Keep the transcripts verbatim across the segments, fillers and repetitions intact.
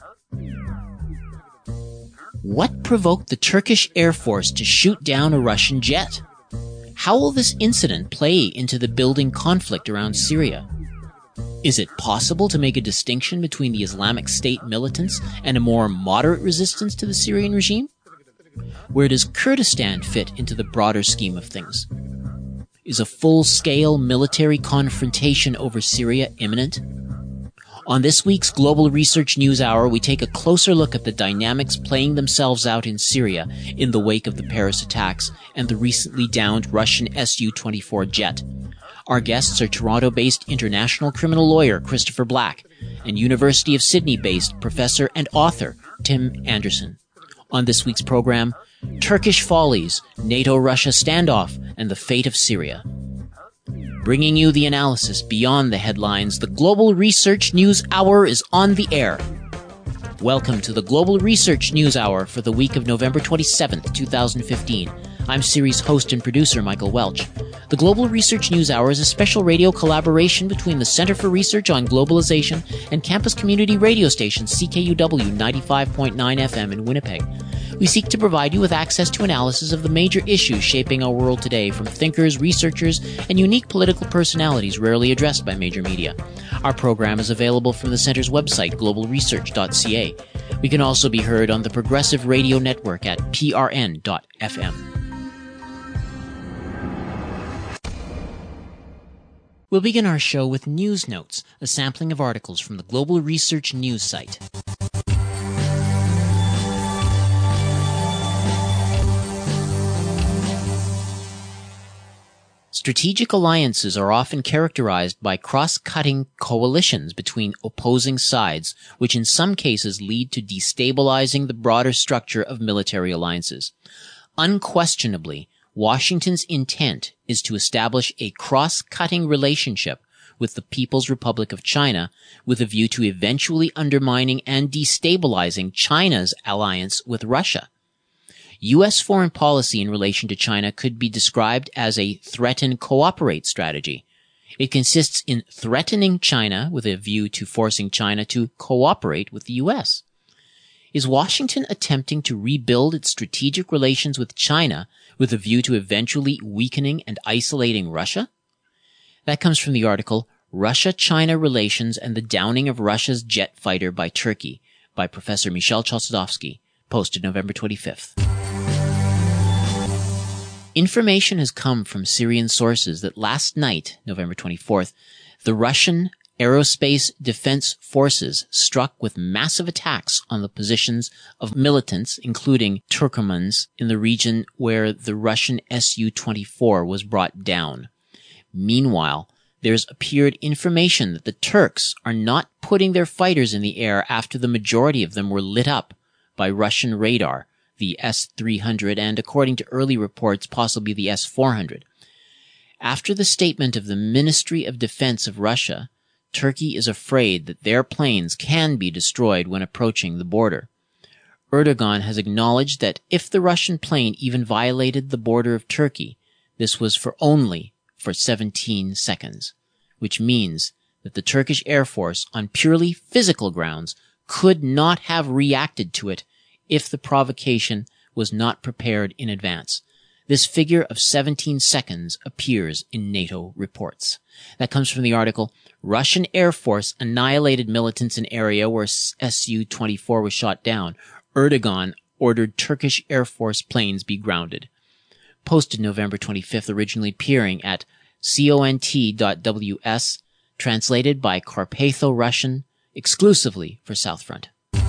What provoked the Turkish Air Force to shoot down a Russian jet? How will this incident play into the building conflict around Syria? Is it possible to make a distinction between the Islamic State militants and a more moderate resistance to the Syrian regime? Where does Kurdistan fit into the broader scheme of things? Is a full-scale military confrontation over Syria imminent? On this week's Global Research News Hour, we take a closer look at the dynamics playing themselves out in Syria in the wake of the Paris attacks and the recently downed Russian S U twenty-four jet. Our guests are Toronto-based international criminal lawyer Christopher Black and University of Sydney-based professor and author Tim Anderson. On this week's program, Turkish Follies, NATO-Russia standoff, and the fate of Syria. Bringing you the analysis beyond the headlines, the Global Research News Hour is on the air. Welcome to the Global Research News Hour for the week of November twenty-seventh, twenty fifteen. I'm series host and producer Michael Welch. The Global Research News Hour is a special radio collaboration between the Center for Research on Globalization and campus community radio station C K U W ninety-five point nine F M in Winnipeg. We seek to provide you with access to analysis of the major issues shaping our world today from thinkers, researchers, and unique political personalities rarely addressed by major media. Our program is available from the Center's website, global research dot c a. We can also be heard on the Progressive Radio Network at p r n dot f m. We'll begin our show with News Notes, a sampling of articles from the Global Research News site. Strategic alliances are often characterized by cross-cutting coalitions between opposing sides, which in some cases lead to destabilizing the broader structure of military alliances. Unquestionably, Washington's intent is to establish a cross-cutting relationship with the People's Republic of China with a view to eventually undermining and destabilizing China's alliance with Russia. U S foreign policy in relation to China could be described as a threaten-cooperate strategy. It consists in threatening China with a view to forcing China to cooperate with the U S. Is Washington attempting to rebuild its strategic relations with China with a view to eventually weakening and isolating Russia? That comes from the article Russia-China Relations and the Downing of Russia's Jet Fighter by Turkey by Professor Michel Chossudovsky, posted November twenty-fifth. Information has come from Syrian sources that last night, November twenty-fourth, the Russian Aerospace Defense Forces struck with massive attacks on the positions of militants, including Turkomans, in the region where the Russian S U twenty-four was brought down. Meanwhile, there's appeared information that the Turks are not putting their fighters in the air after the majority of them were lit up by Russian radar, the S three hundred, and according to early reports, possibly the S four hundred. After the statement of the Ministry of Defense of Russia, Turkey is afraid that their planes can be destroyed when approaching the border. Erdogan has acknowledged that if the Russian plane even violated the border of Turkey, this was for only for seventeen seconds, which means that the Turkish Air Force, on purely physical grounds, could not have reacted to it if the provocation was not prepared in advance. This figure of seventeen seconds appears in NATO reports. That comes from the article, Russian Air Force annihilated militants in area where S U twenty-four was shot down. Erdogan ordered Turkish Air Force planes be grounded. Posted November twenty-fifth, originally appearing at cont dot w s, translated by Carpatho Russian, exclusively for Southfront.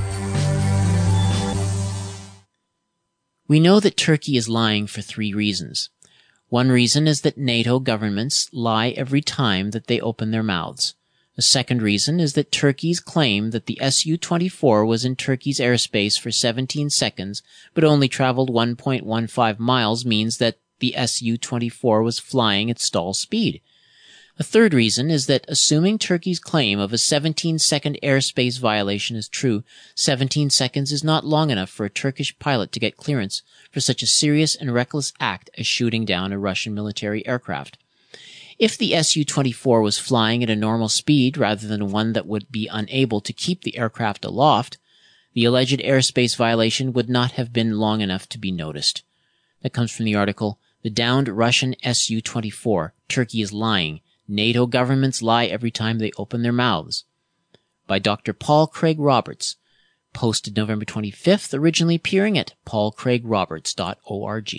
We know that Turkey is lying for three reasons. One reason is that NATO governments lie every time that they open their mouths. A second reason is that Turkey's claim that the S U twenty-four was in Turkey's airspace for seventeen seconds but only traveled one point one five miles means that the S U twenty-four was flying at stall speed. A third reason is that, assuming Turkey's claim of a seventeen-second airspace violation is true, seventeen seconds is not long enough for a Turkish pilot to get clearance for such a serious and reckless act as shooting down a Russian military aircraft. If the S U twenty-four was flying at a normal speed rather than one that would be unable to keep the aircraft aloft, the alleged airspace violation would not have been long enough to be noticed. That comes from the article, The Downed Russian S U twenty-four, Turkey is Lying. NATO Governments Lie Every Time They Open Their Mouths, by Doctor Paul Craig Roberts, posted November twenty-fifth, originally appearing at paul craig roberts dot org.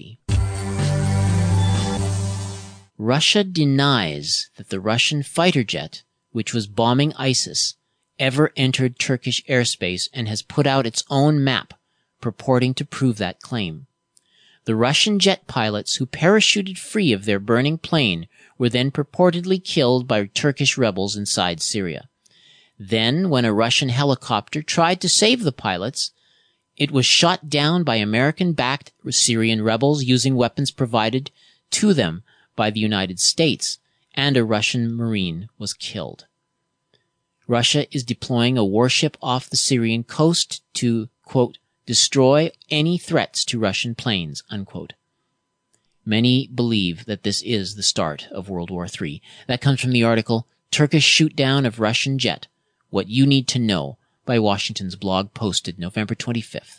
Russia denies that the Russian fighter jet, which was bombing ISIS, ever entered Turkish airspace and has put out its own map purporting to prove that claim. The Russian jet pilots who parachuted free of their burning plane were then purportedly killed by Turkish rebels inside Syria. Then, when a Russian helicopter tried to save the pilots, it was shot down by American-backed Syrian rebels using weapons provided to them by the United States, and a Russian Marine was killed. Russia is deploying a warship off the Syrian coast to, quote, destroy any threats to Russian planes, unquote. Many believe that this is the start of World War Three. That comes from the article, Turkish Shoot-Down of Russian Jet, What You Need to Know, by Washington's blog, posted November twenty-fifth.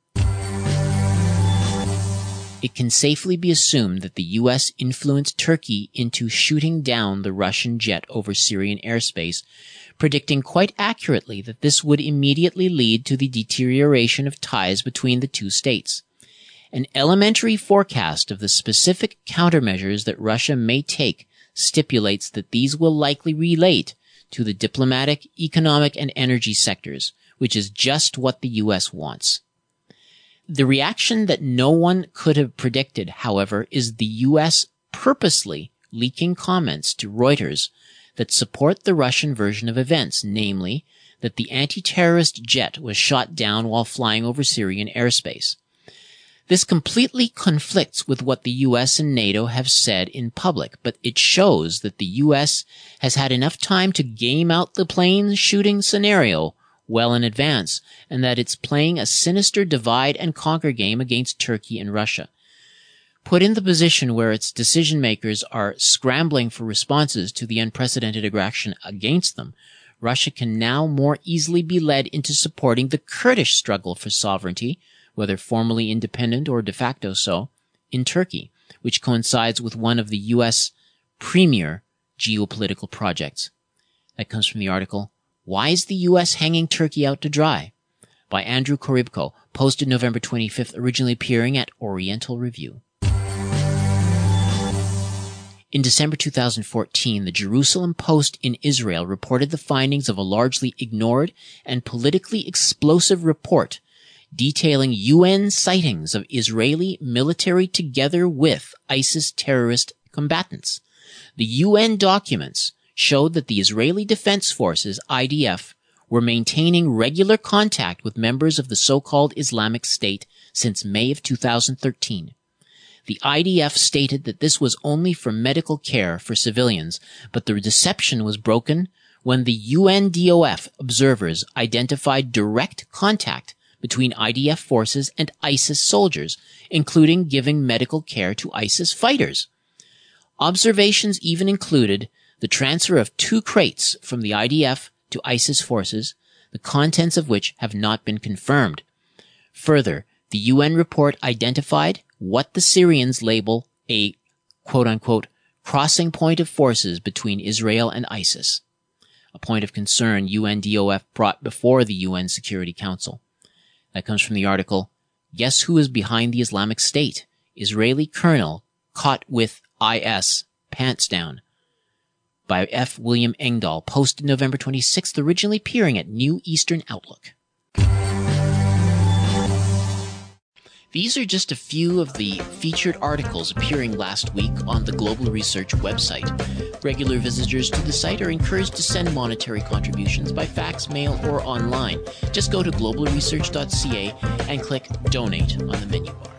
It can safely be assumed that the U S influenced Turkey into shooting down the Russian jet over Syrian airspace, predicting quite accurately that this would immediately lead to the deterioration of ties between the two states. An elementary forecast of the specific countermeasures that Russia may take stipulates that these will likely relate to the diplomatic, economic, and energy sectors, which is just what the U S wants. The reaction that no one could have predicted, however, is the U S purposely leaking comments to Reuters that support the Russian version of events, namely, that the anti-terrorist jet was shot down while flying over Syrian airspace. This completely conflicts with what the U S and NATO have said in public, but it shows that the U S has had enough time to game out the plane shooting scenario well in advance, and that it's playing a sinister divide-and-conquer game against Turkey and Russia. Put in the position where its decision-makers are scrambling for responses to the unprecedented aggression against them, Russia can now more easily be led into supporting the Kurdish struggle for sovereignty, whether formally independent or de facto so, in Turkey, which coincides with one of the U S premier geopolitical projects. That comes from the article, Why is the U S Hanging Turkey Out to Dry? By Andrew Korybko, posted November twenty-fifth, originally appearing at Oriental Review. In December two thousand fourteen, the Jerusalem Post in Israel reported the findings of a largely ignored and politically explosive report detailing U N sightings of Israeli military together with ISIS terrorist combatants. The U N documents showed that the Israeli Defense Forces, I D F, were maintaining regular contact with members of the so-called Islamic State since May of two thousand thirteen. The I D F stated that this was only for medical care for civilians, but the deception was broken when the U N D O F observers identified direct contact between I D F forces and ISIS soldiers, including giving medical care to ISIS fighters. Observations even included the transfer of two crates from the I D F to ISIS forces, the contents of which have not been confirmed. Further, the U N report identified what the Syrians label a quote-unquote crossing point of forces between Israel and ISIS, a point of concern U N D O F brought before the U N Security Council. That comes from the article, Guess Who is Behind the Islamic State? Israeli Colonel Caught with I S Pants Down, by F. William Engdahl, posted November twenty-sixth, originally appearing at New Eastern Outlook. These are just a few of the featured articles appearing last week on the Global Research website. Regular visitors to the site are encouraged to send monetary contributions by fax, mail, or online. Just go to global research dot c a and click Donate on the menu bar.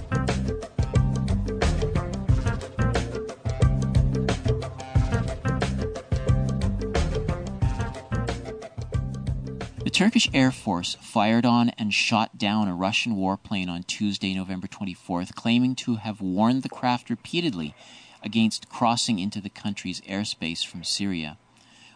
The Turkish Air Force fired on and shot down a Russian warplane on Tuesday, November twenty-fourth, claiming to have warned the craft repeatedly against crossing into the country's airspace from Syria.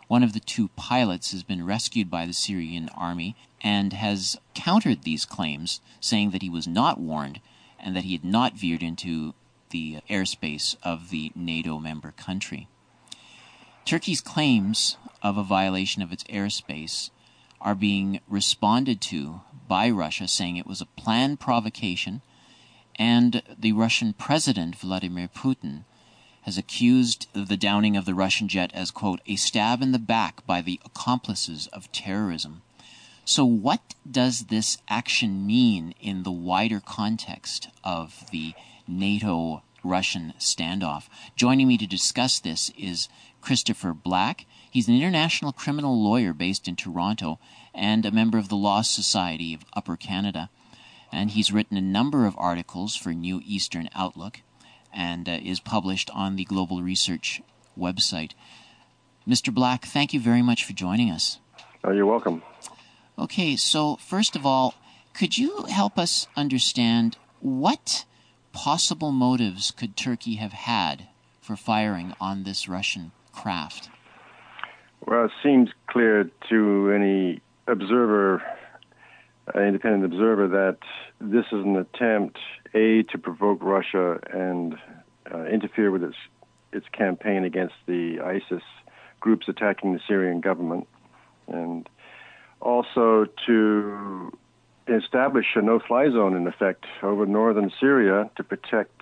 one of the two pilots has been rescued by the Syrian army and has countered these claims, saying that he was not warned and that he had not veered into the airspace of the NATO member country. Turkey's claims of a violation of its airspace are being responded to by Russia, saying it was a planned provocation, and the Russian President, Vladimir Putin, has accused the downing of the Russian jet as, quote, a stab in the back by the accomplices of terrorism. So what does this action mean in the wider context of the NATO-Russian standoff? Joining me to discuss this is Christopher Black. He's an international criminal lawyer based in Toronto and a member of the Law Society of Upper Canada. And he's written a number of articles for New Eastern Outlook and uh, is published on the Global Research website. Mister Black, thank you very much for joining us. Oh, you're welcome. Okay, so first of all, could you help us understand what possible motives could Turkey have had for firing on this Russian craft? Well, it seems clear to any observer, an independent observer, that this is an attempt, A, to provoke Russia and uh, interfere with its its campaign against the ISIS groups attacking the Syrian government, and also to establish a no-fly zone, in effect, over northern Syria to protect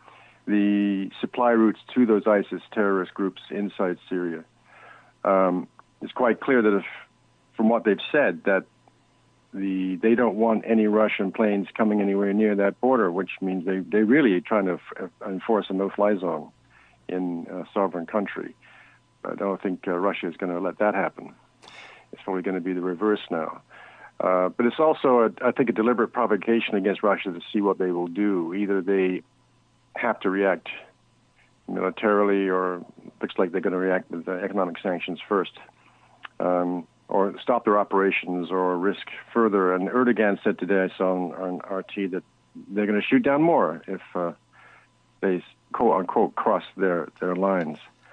the supply routes to those ISIS terrorist groups inside Syria. Um, it's quite clear that if, from what they've said, that the they don't want any Russian planes coming anywhere near that border, which means they, they're really trying to f- enforce a no-fly zone in a sovereign country. I don't think uh, Russia is going to let that happen. It's probably going to be the reverse now. Uh, but it's also, a, I think, a deliberate provocation against Russia to see what they will do. Either they have to react militarily, or looks like they're going to react with uh, economic sanctions first, um, or stop their operations, or risk further. And Erdogan said today, I saw on, on R T, that they're going to shoot down more if uh, they, quote-unquote, cross their, their lines.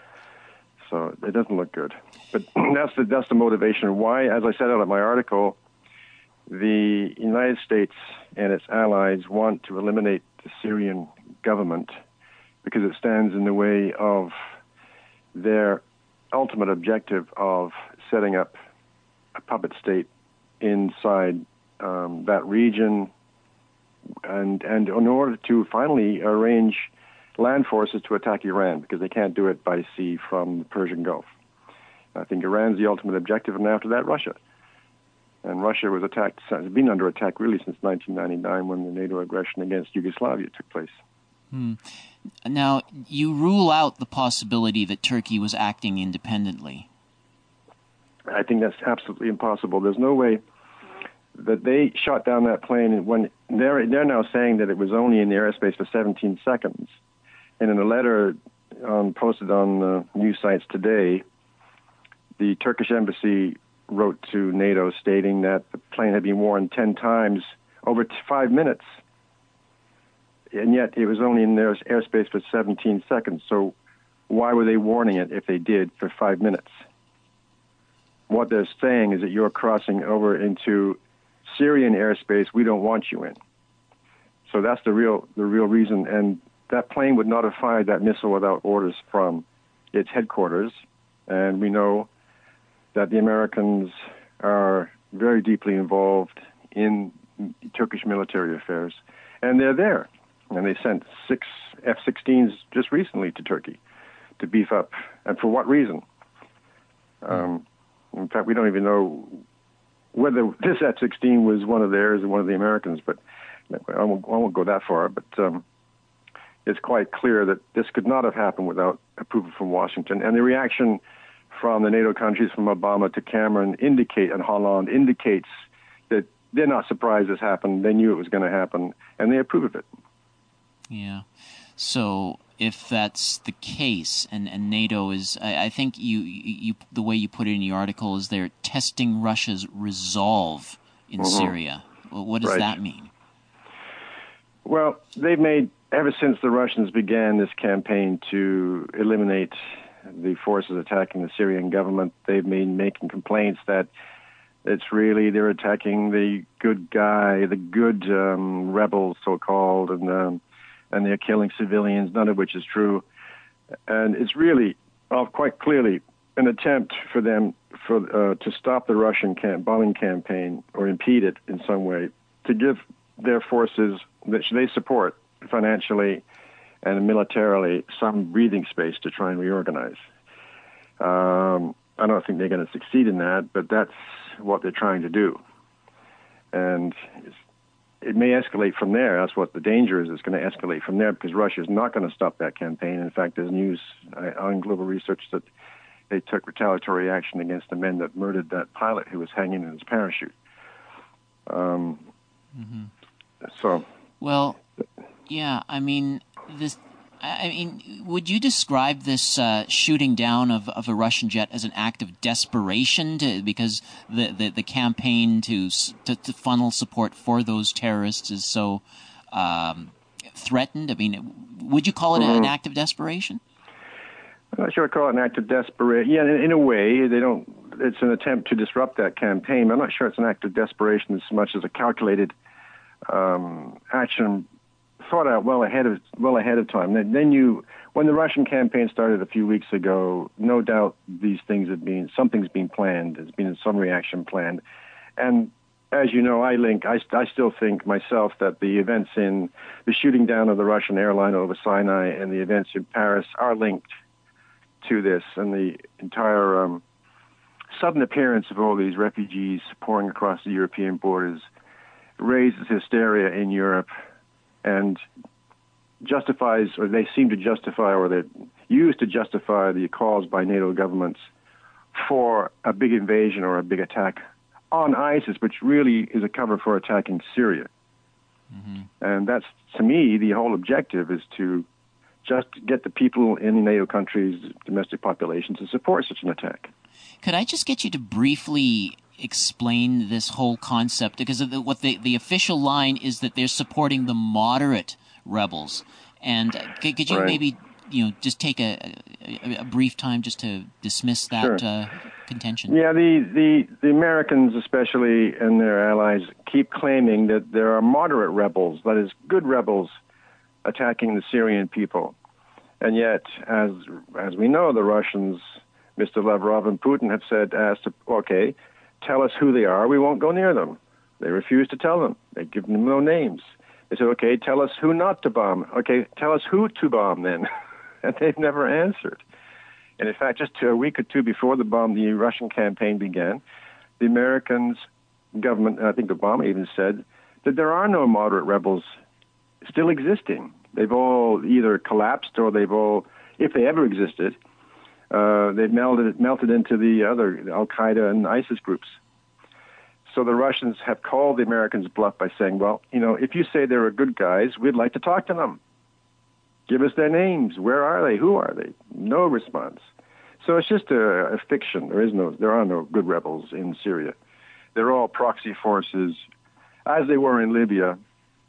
So it doesn't look good. But that's the, that's the motivation. Why, as I said out of my article, the United States and its allies want to eliminate the Syrian government because it stands in the way of their ultimate objective of setting up a puppet state inside um, that region, and, and in order to finally arrange land forces to attack Iran, because they can't do it by sea from the Persian Gulf. I think Iran's the ultimate objective, and after that, Russia. And Russia was attacked, has been under attack really since nineteen ninety-nine, when the NATO aggression against Yugoslavia took place. Hmm. Now, you rule out the possibility that Turkey was acting independently. I think that's absolutely impossible. There's no way that they shot down that plane when they're they're now saying that it was only in the airspace for seventeen seconds. And in a letter um, posted on uh, news sites today, the Turkish embassy wrote to NATO stating that the plane had been warned ten times over t- five minutes, and yet it was only in their airspace for seventeen seconds. So why were they warning it if they did for five minutes? What they're saying is that you're crossing over into Syrian airspace we don't want you in. So that's the real the real reason. And that plane would not have fired that missile without orders from its headquarters. And we know that the Americans are very deeply involved in Turkish military affairs. And they're there. And they sent six F sixteens just recently to Turkey to beef up. And for what reason? Um, in fact, we don't even know whether this F sixteen was one of theirs or one of the Americans, but I won't, I won't go that far. But um, it's quite clear that this could not have happened without approval from Washington. And the reaction from the NATO countries, from Obama to Cameron, indicate, and Hollande indicates that they're not surprised this happened. They knew it was going to happen, and they approve of it. Yeah. So if that's the case, and, and NATO is, I, I think you, you, the way you put it in your article is they're testing Russia's resolve in mm-hmm. Syria. Well, what does right. that mean? Well, they've made, ever since the Russians began this campaign to eliminate the forces attacking the Syrian government. They've been making complaints that it's really they're attacking the good guy, the good um, rebels, so-called, and um, and they're killing civilians, none of which is true. And it's really, uh, quite clearly, an attempt for them for uh, to stop the Russian camp- bombing campaign or impede it in some way, to give their forces that they support financially and militarily some breathing space to try and reorganize. Um, I don't think they're going to succeed in that, but that's what they're trying to do. And it's, it may escalate from there. That's what the danger is. It's going to escalate from there because Russia is not going to stop that campaign. In fact, there's news uh, on Global Research that they took retaliatory action against the men that murdered that pilot who was hanging in his parachute. Um, mm-hmm. So, well, yeah. I mean, this. I mean, would you describe this uh, shooting down of, of a Russian jet as an act of desperation to, because the, the, the campaign to, to to funnel support for those terrorists is so um, threatened? I mean, would you call it mm-hmm. an act of desperation? I'm not sure I call it an act of desperation. Yeah, in, in a way, they don't. It's an attempt to disrupt that campaign. I'm not sure it's an act of desperation as much as a calculated um, action, thought out well ahead of well ahead of time. Then, then you, when the Russian campaign started a few weeks ago, no doubt these things have been something's been planned. There's been some reaction planned, and as you know, I link. I, I still think myself that the events in the shooting down of the Russian airline over Sinai and the events in Paris are linked to this, and the entire um, sudden appearance of all these refugees pouring across the European borders raises hysteria in Europe and justifies, or they seem to justify, or they use to justify the calls by NATO governments for a big invasion or a big attack on ISIS, which really is a cover for attacking Syria. Mm-hmm. And that's, to me, the whole objective is to just get the people in the NATO countries' domestic populations to support such an attack. Could I just get you to briefly explain this whole concept? Because of the, what the, the official line is that they're supporting the moderate rebels. And uh, could, could you right. maybe you know just take a, a, a brief time just to dismiss that sure. uh, contention? Yeah, the, the, the Americans especially and their allies keep claiming that there are moderate rebels, that is, good rebels, attacking the Syrian people. And yet, as as we know, the Russians, Mister Lavrov and Putin, have said, asked, okay, tell us who they are, we won't go near them. They refuse to tell them. They give them no names. They said, okay, tell us who not to bomb. Okay, tell us who to bomb then. And they've never answered. And in fact, just a week or two before the bomb, the Russian campaign began, the Americans government, and I think Obama even said, that there are no moderate rebels still existing. They've all either collapsed or they've all, if they ever existed, uh, they've melted melted into the other Al-Qaeda and ISIS groups. So the Russians have called the Americans bluff by saying, well, you know, if you say they're good guys, we'd like to talk to them. Give us their names. Where are they? Who are they? No response. So it's just a, a fiction. There is no, there are no good rebels in Syria. They're all proxy forces, as they were in Libya,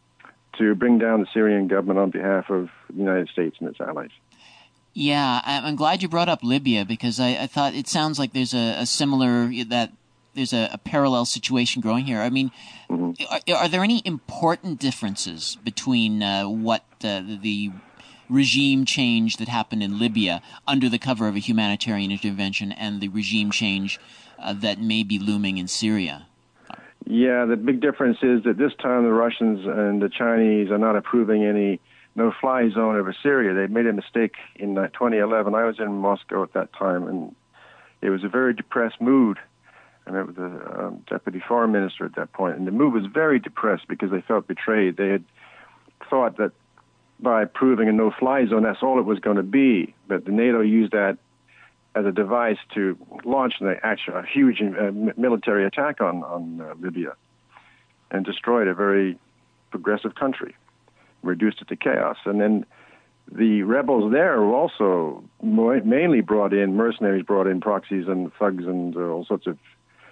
to bring down the Syrian government on behalf of the United States and its allies. Yeah, I'm glad you brought up Libya because I, I thought it sounds like there's a, a similar, that there's a, a parallel situation growing here. I mean, mm-hmm. are, are there any important differences between uh, what uh, the regime change that happened in Libya under the cover of a humanitarian intervention and the regime change uh, that may be looming in Syria? Yeah, the big difference is that this time the Russians and the Chinese are not approving any no-fly zone over Syria. They made a mistake in twenty eleven. I was in Moscow at that time, and it was a very depressed mood. I met with the um, deputy foreign minister at that point, and the mood was very depressed because they felt betrayed. They had thought that by approving a no-fly zone, that's all it was going to be. But the NATO used that as a device to launch an actual, a huge uh, military attack on, on uh, Libya and destroyed a very progressive country, reduced it to chaos. And then the rebels there were also mainly brought in, mercenaries brought in, proxies and thugs and uh, all sorts of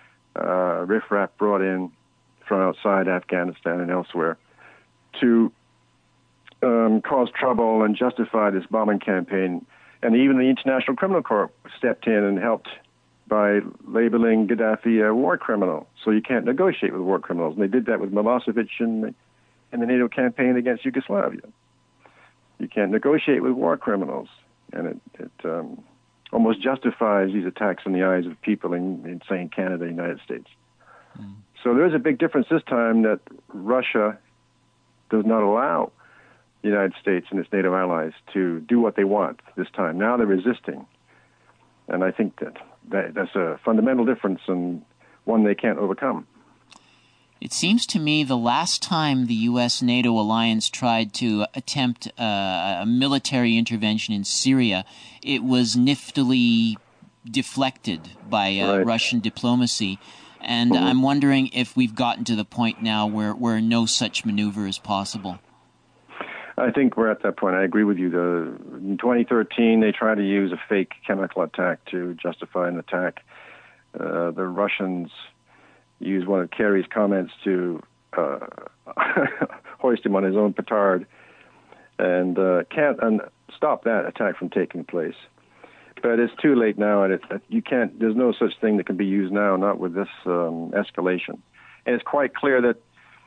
uh, riffraff brought in from outside Afghanistan and elsewhere to um, cause trouble and justify this bombing campaign. And even the International Criminal Court stepped in and helped by labeling Gaddafi a war criminal. So you can't negotiate with war criminals. And they did that with Milosevic in the, in the NATO campaign against Yugoslavia. You can't negotiate with war criminals. And it, it um, almost justifies these attacks in the eyes of people in, in say, Canada, United States. Mm. So there is a big difference this time that Russia does not allow the United States and its NATO allies to do what they want this time. Now they're resisting. And I think that, that that's a fundamental difference and one they can't overcome. It seems to me the last time the U S NATO alliance tried to attempt uh, a military intervention in Syria, it was niftily deflected by uh, right. Russian diplomacy. And mm-hmm. I'm wondering if we've gotten to the point now where, where no such maneuver is possible. I think we're at that point. I agree with you. The, in twenty thirteen, they tried to use a fake chemical attack to justify an attack. Uh, the Russians used one of Kerry's comments to uh, hoist him on his own petard and uh, can't un- stop that attack from taking place. But it's too late now, and it's, you can't. There's no such thing that can be used now, not with this um, escalation. And it's quite clear that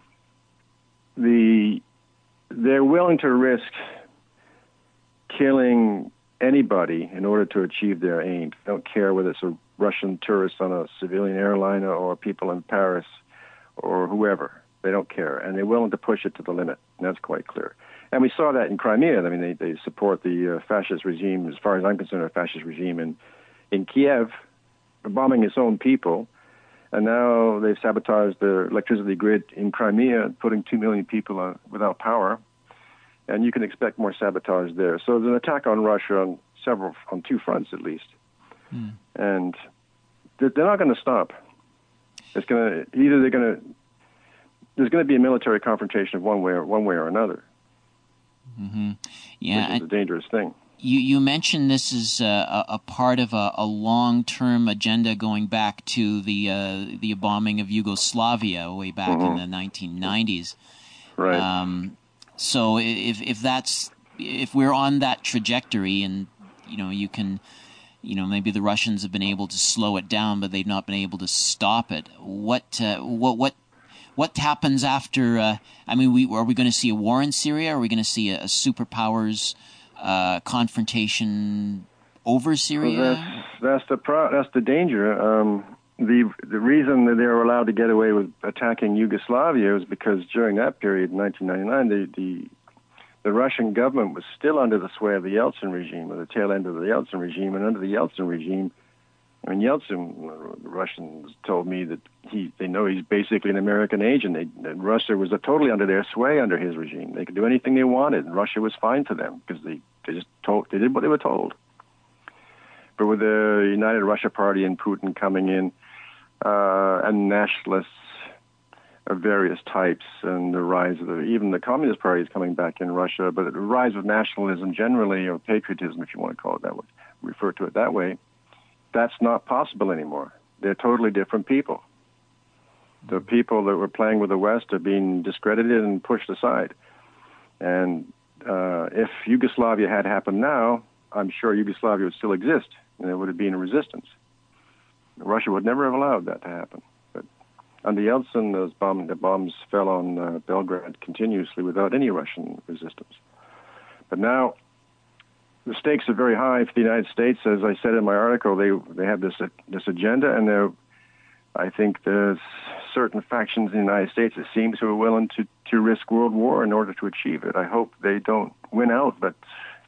the they're willing to risk killing anybody in order to achieve their aim. They don't care whether it's a Russian tourist on a civilian airliner or people in Paris or whoever. They don't care, and they're willing to push it to the limit, and that's quite clear. And we saw that in Crimea. I mean, they, they support the uh, fascist regime, as far as I'm concerned, a fascist regime in, in Kiev, bombing its own people. And now they've sabotaged the electricity grid in Crimea, putting two million people uh, without power. And you can expect more sabotage there. So there's an attack on Russia on several, on two fronts at least. Mm. And they're, they're not going to stop. It's going to either they're going to there's going to be a military confrontation of one way or one way or another. Mm-hmm. Yeah, which is a dangerous thing. You you mentioned this is a, a part of a, a long-term agenda going back to the uh, the bombing of Yugoslavia way back mm-hmm. in the nineteen nineties. Right. Um, so if if that's if we're on that trajectory, and you know you can, you know maybe the Russians have been able to slow it down, but they've not been able to stop it. What uh, what what what happens after? Uh, I mean, we are we going to see a war in Syria? Are we going to see a, a superpowers Uh, confrontation over Syria? Well, that's, that's the pro- that's the danger. Um, the the reason that they were allowed to get away with attacking Yugoslavia was because during that period, in nineteen ninety-nine, the, the the Russian government was still under the sway of the Yeltsin regime, or the tail end of the Yeltsin regime. And under the Yeltsin regime, I mean, Yeltsin, the Russians told me that he they know he's basically an American agent. They, that Russia was totally under their sway under his regime. They could do anything they wanted, and Russia was fine to them because they, they just told they did what they were told. But with the United Russia Party and Putin coming in, uh, and nationalists of various types, and the rise of the, even the Communist Party is coming back in Russia, but the rise of nationalism generally, or patriotism, if you want to call it that way, refer to it that way, that's not possible anymore. They're totally different people. The people that were playing with the West are being discredited and pushed aside. And uh, if Yugoslavia had happened now, I'm sure Yugoslavia would still exist, and there would have been a resistance. Russia would never have allowed that to happen. But under Yeltsin, those bomb, the bombs fell on uh, Belgrade continuously without any Russian resistance. But now the stakes are very high for the United States. As I said in my article, they they have this uh, this agenda, and they're, I think there's certain factions in the United States, it seems, who are willing to, to risk world war in order to achieve it. I hope they don't win out, but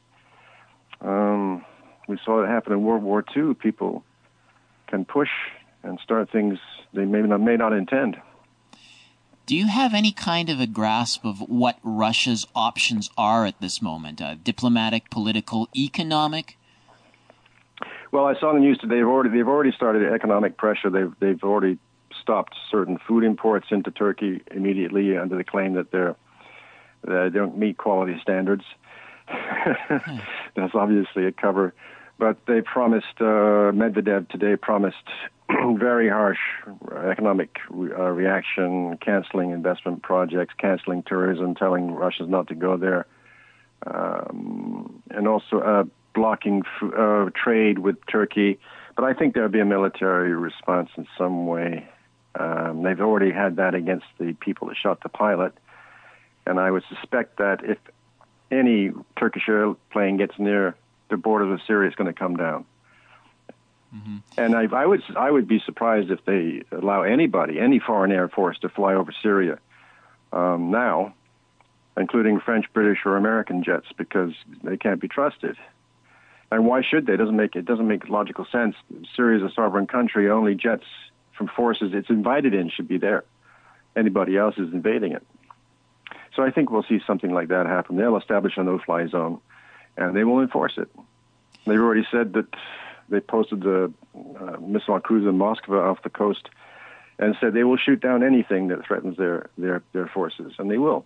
um, we saw it happen in World War Two. People can push and start things they may not, may not intend. Do you have any kind of a grasp of what Russia's options are at this moment? Uh, diplomatic, political, economic? Well, I saw in the news today they've already they've already started economic pressure. They've they've already stopped certain food imports into Turkey immediately under the claim that they're they don't meet quality standards. hmm. That's obviously a cover. But they promised, uh, Medvedev today promised very harsh economic re- uh, reaction, canceling investment projects, canceling tourism, telling Russians not to go there, um, and also uh, blocking uh, trade with Turkey. But I think there'll be a military response in some way. Um, they've already had that against the people that shot the pilot. And I would suspect that if any Turkish airplane gets near the borders of Syria, it's going to come down. Mm-hmm. And I, I would I would be surprised if they allow anybody, any foreign air force, to fly over Syria um, now, including French, British, or American jets, because they can't be trusted. And why should they? It doesn't make it doesn't make logical sense. Syria is a sovereign country. Only jets from forces it's invited in should be there. Anybody else is invading it. So I think we'll see something like that happen. They'll establish a no-fly zone, and they will enforce it. They've already said that they posted the uh, missile cruiser in Moscow off the coast and said they will shoot down anything that threatens their, their, their forces, and they will.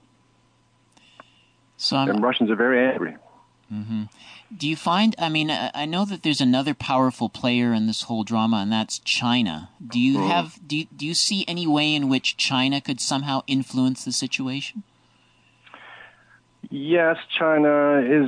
So I'm, and Russians are very angry. Mm-hmm. Do you find, I mean, I know that there's another powerful player in this whole drama, and that's China. Do you mm. have, do you, do you see any way in which China could somehow influence the situation? Yes, China is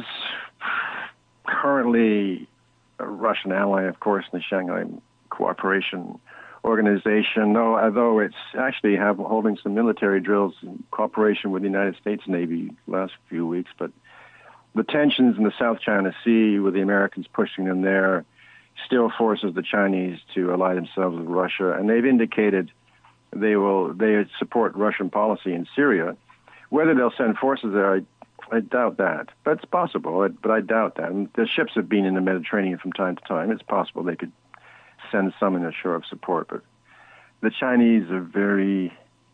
currently a Russian ally, of course, in the Shanghai Cooperation Organization, though, although it's actually have, holding some military drills in cooperation with the United States Navy the last few weeks. But the tensions in the South China Sea, with the Americans pushing them there, still forces the Chinese to ally themselves with Russia. And they've indicated they will they support Russian policy in Syria. Whether they'll send forces there, I I doubt that, but it's possible, but I doubt that. And the ships have been in the Mediterranean from time to time. It's possible they could send some in a show of support, but the Chinese are very,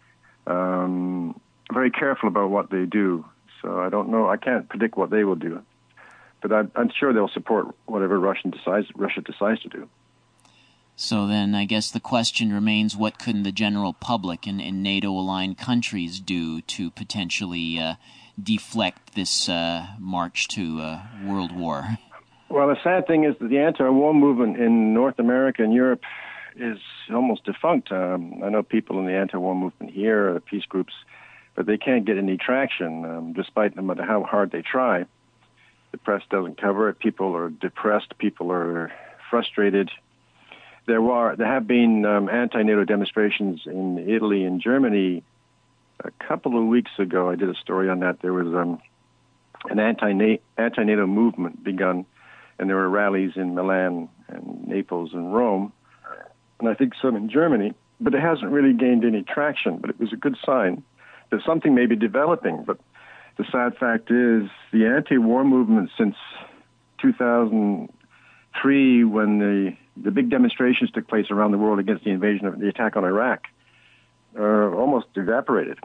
um, very careful about what they do. So I don't know. I can't predict what they will do, but I, I'm sure they'll support whatever Russian decides, Russia decides to do. So then I guess the question remains, what can the general public and, and NATO-aligned countries do to potentially uh, deflect this uh, march to uh, world war? Well, the sad thing is that the anti-war movement in North America and Europe is almost defunct. Um, I know people in the anti-war movement here, the peace groups, but they can't get any traction, um, despite no matter how hard they try. The press doesn't cover it. People are depressed. People are frustrated. There were there have been um, anti-NATO demonstrations in Italy and Germany. A couple of weeks ago, I did a story on that. There was um, an anti anti-NATO movement begun, and there were rallies in Milan and Naples and Rome, and I think some in Germany. But it hasn't really gained any traction. But it was a good sign that something may be developing. But the sad fact is the anti-war movement since two thousand three, when the the big demonstrations took place around the world against the invasion of the attack on Iraq, are almost evaporated.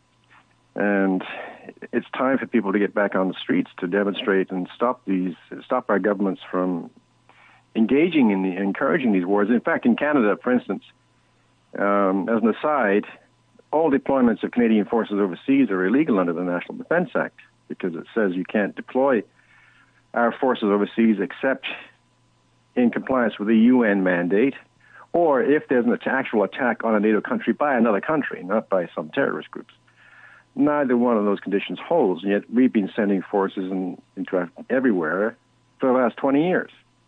And it's time for people to get back on the streets to demonstrate and stop these, stop our governments from engaging in the, encouraging these wars. In fact, in Canada, for instance, um, as an aside, all deployments of Canadian forces overseas are illegal under the National Defence Act, because it says you can't deploy our forces overseas except in compliance with a U N mandate, or if there's an actual attack on a NATO country by another country, not by some terrorist groups. Neither one of those conditions holds, and yet we've been sending forces in, into everywhere for the last twenty years.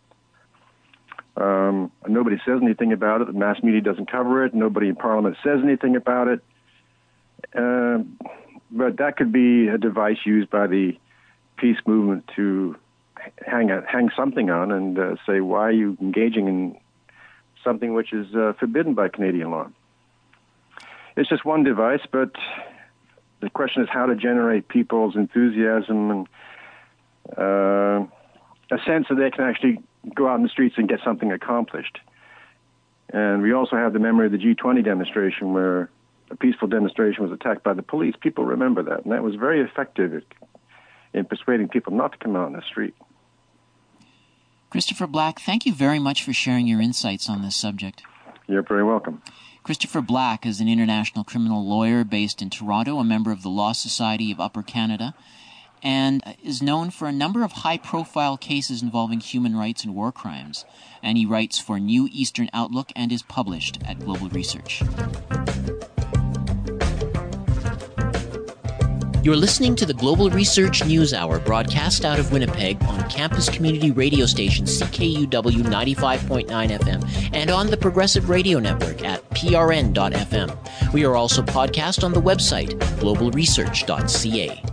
Um, nobody says anything about it. The mass media doesn't cover it. Nobody in Parliament says anything about it. Uh, but that could be a device used by the peace movement to hang a, hang something on and uh, say, why are you engaging in something which is uh, forbidden by Canadian law? It's just one device, but the question is how to generate people's enthusiasm and uh, a sense that they can actually go out in the streets and get something accomplished. And we also have the memory of the G twenty demonstration where a peaceful demonstration was attacked by the police. People remember that, and that was very effective in persuading people not to come out in the street. Christopher Black, thank you very much for sharing your insights on this subject. You're very welcome. Christopher Black is an international criminal lawyer based in Toronto, a member of the Law Society of Upper Canada, and is known for a number of high-profile cases involving human rights and war crimes. And he writes for New Eastern Outlook and is published at Global Research. You're listening to the Global Research News Hour, broadcast out of Winnipeg on campus community radio station C K U W ninety-five point nine F M and on the Progressive Radio Network at P R N dot F M. We are also podcast on the website global research dot C A.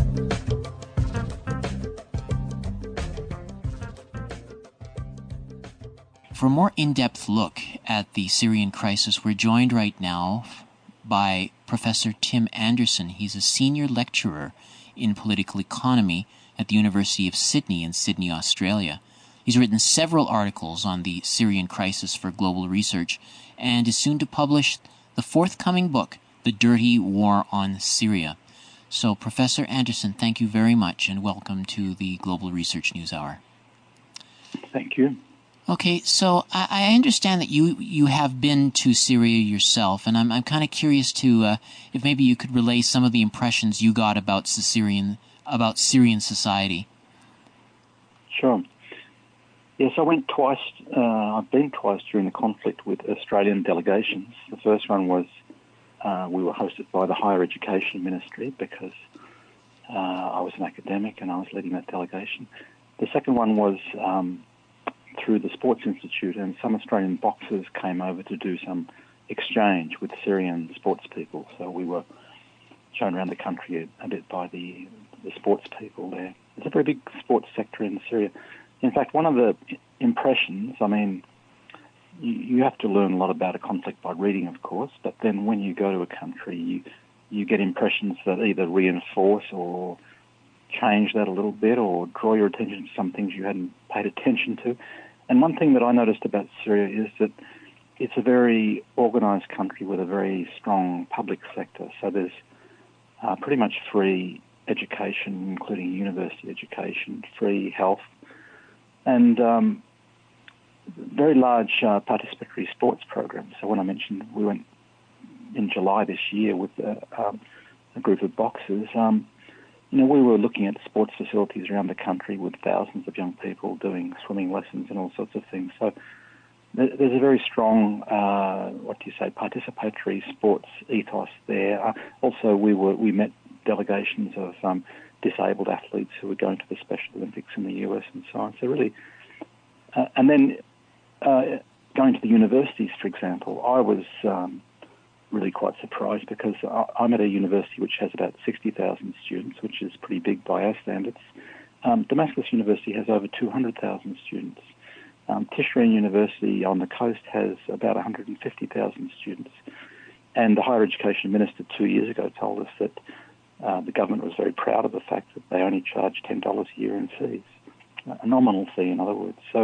For a more in-depth look at the Syrian crisis, we're joined right now by Professor Tim Anderson. He's a senior lecturer in political economy at the University of Sydney in Sydney, Australia. He's written several articles on the Syrian crisis for Global Research and is soon to publish the forthcoming book, The Dirty War on Syria. So, Professor Anderson, thank you very much and welcome to the Global Research News Hour. Thank you. Okay, so I, I understand that you you have been to Syria yourself, and I'm I'm kind of curious to uh, if maybe you could relay some of the impressions you got about Syrian about Syrian society. Sure. Yes, I went twice. Uh, I've been twice during the conflict with Australian delegations. The first one was uh, we were hosted by the Higher Education Ministry because uh, I was an academic and I was leading that delegation. The second one was Um, through the Sports Institute, and some Australian boxers came over to do some exchange with Syrian sports people. So we were shown around the country a, a bit by the the sports people there. There's a very big sports sector in Syria. In fact, one of the impressions, I mean, you, you have to learn a lot about a conflict by reading, of course, but then when you go to a country, you, you get impressions that either reinforce or change that a little bit or draw your attention to some things you hadn't paid attention to. And one thing that I noticed about Syria is that it's a very organised country with a very strong public sector. So there's uh, pretty much free education, including university education, free health, and um, very large uh, participatory sports programs. So when I mentioned we went in July this year with uh, um, a group of boxers, um, You know, we were looking at sports facilities around the country with thousands of young people doing swimming lessons and all sorts of things. So there's a very strong, uh, what do you say, participatory sports ethos there. Uh, also, we were we met delegations of um, disabled athletes who were going to the Special Olympics in the U S and so on. So really, uh, and then uh, going to the universities, for example, I was Um, really quite surprised because I'm at a university which has about sixty thousand students, which is pretty big by our standards. Um, Damascus University has over two hundred thousand students. Um, Tishreen University on the coast has about one hundred fifty thousand students. And the Higher Education Minister two years ago told us that uh, the government was very proud of the fact that they only charge ten dollars a year in fees, a nominal fee, in other words. So,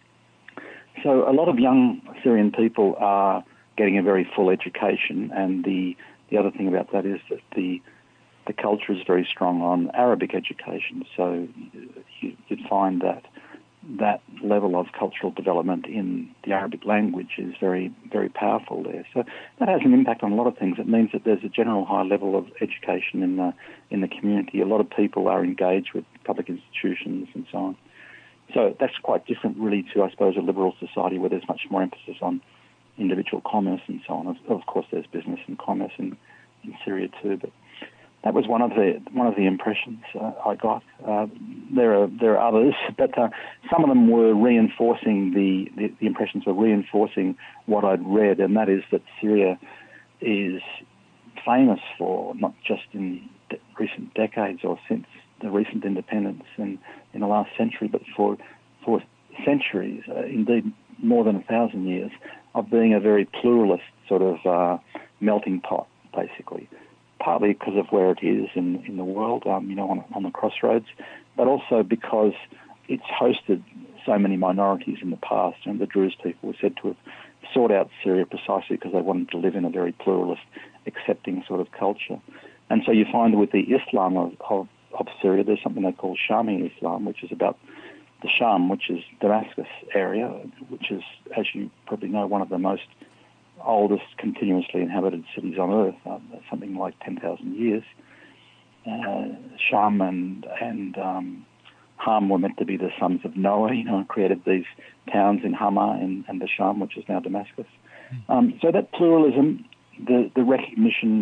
so a lot of young Syrian people are getting a very full education, and the, the other thing about that is that the the culture is very strong on Arabic education. So you, you'd find that that level of cultural development in the Arabic language is very, very powerful there. So that has an impact on a lot of things. It means that there's a general high level of education in the in the community. A lot of people are engaged with public institutions and so on. So that's quite different, really, to, I suppose, a liberal society where there's much more emphasis on individual commerce and so on. Of, of course, there's business and commerce in, in Syria too, but that was one of the one of the impressions uh, I got. Uh, there are there are others, but uh, some of them were reinforcing the, the the impressions were reinforcing what I'd read, and that is that Syria is famous for not just in de- recent decades or since the recent independence in, in the last century, but for for centuries, uh, indeed more than a thousand years, of being a very pluralist sort of uh, melting pot, basically, partly because of where it is in, in the world, um, you know, on, on the crossroads, but also because it's hosted so many minorities in the past, and the Druze people were said to have sought out Syria precisely because they wanted to live in a very pluralist, accepting sort of culture. And so you find with the Islam of, of, of Syria, there's something they call Shami Islam, which is about the Sham, which is Damascus area, which is, as you probably know, one of the most oldest continuously inhabited cities on earth, uh, something like ten thousand years. Uh, Sham and and um, Ham were meant to be the sons of Noah, you know, and created these towns in Hama and, and the Sham, which is now Damascus. Um, so that pluralism, the, the recognition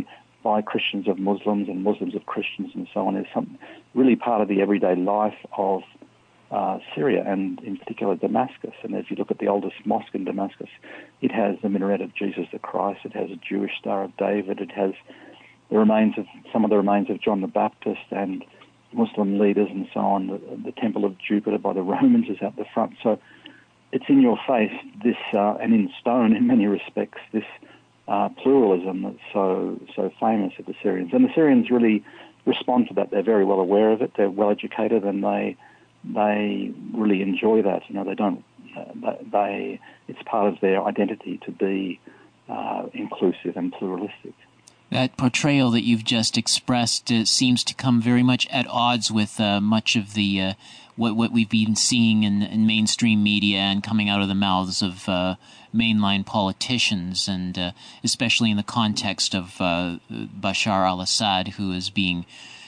by Christians of Muslims and Muslims of Christians and so on, is some, really part of the everyday life of uh, Syria and in particular Damascus. And if you look at the oldest mosque in Damascus, it has the minaret of Jesus the Christ, it has a Jewish Star of David, it has the remains of some of the remains of John the Baptist and Muslim leaders and so on. The, the Temple of Jupiter by the Romans is out the front. So it's in your face, this, uh, and in stone in many respects, this uh, pluralism that's so so famous of the Syrians. And the Syrians really respond to that. They're very well aware of it. They're well educated, and they they really enjoy that. You know, they don't. Uh, they it's part of their identity to be uh, inclusive and pluralistic. That portrayal that you've just expressed uh, seems to come very much at odds with uh, much of the uh, what what we've been seeing in, in mainstream media and coming out of the mouths of uh, mainline politicians, and uh, especially in the context of uh, Bashar al-Assad, who is being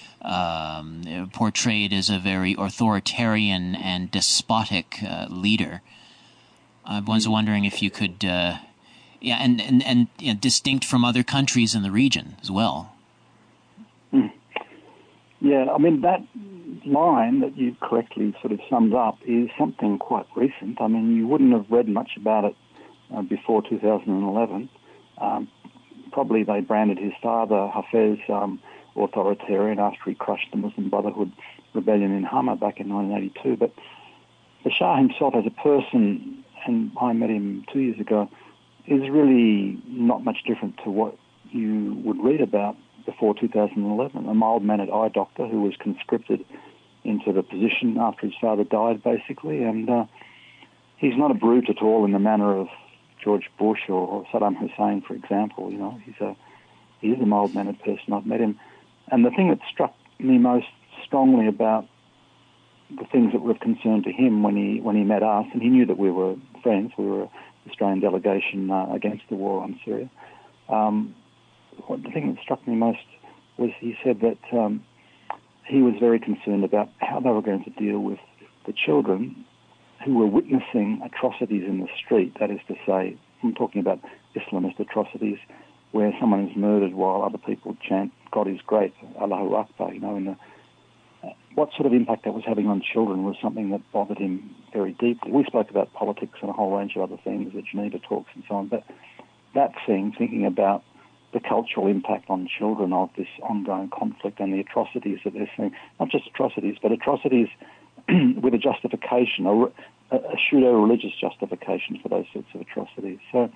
um, portrayed as a very authoritarian and despotic uh, leader. I was wondering if you could. Uh, Yeah, and and and you know, distinct from other countries in the region as well. Mm. Yeah, I mean, that line that you correctly sort of summed up is something quite recent. I mean, you wouldn't have read much about it uh, before two thousand eleven. Um, probably they branded his father, Hafez, um, authoritarian after he crushed the Muslim Brotherhood rebellion in Hama back in nineteen eighty-two. But Bashar himself as a person, and I met him two years ago, is really not much different to what you would read about before two thousand eleven. A mild-mannered eye doctor who was conscripted into the position after his father died, basically, and uh, he's not a brute at all in the manner of George Bush or Saddam Hussein, for example. You know, he's a he is a mild-mannered person. I've met him, and the thing that struck me most strongly about the things that were of concern to him when he when he met us, and he knew that we were friends. We were Australian delegation uh, against the war on Syria. Um, what, the thing that struck me most was he said that um, he was very concerned about how they were going to deal with the children who were witnessing atrocities in the street. That is to say, I'm talking about Islamist atrocities where someone is murdered while other people chant, God is great, Allahu Akbar, you know, in the what sort of impact that was having on children was something that bothered him very deeply. We spoke about politics and a whole range of other things, the Geneva talks and so on, but that thing, thinking about the cultural impact on children of this ongoing conflict and the atrocities that they're seeing, not just atrocities, but atrocities with a justification, a, a pseudo-religious justification for those sorts of atrocities. So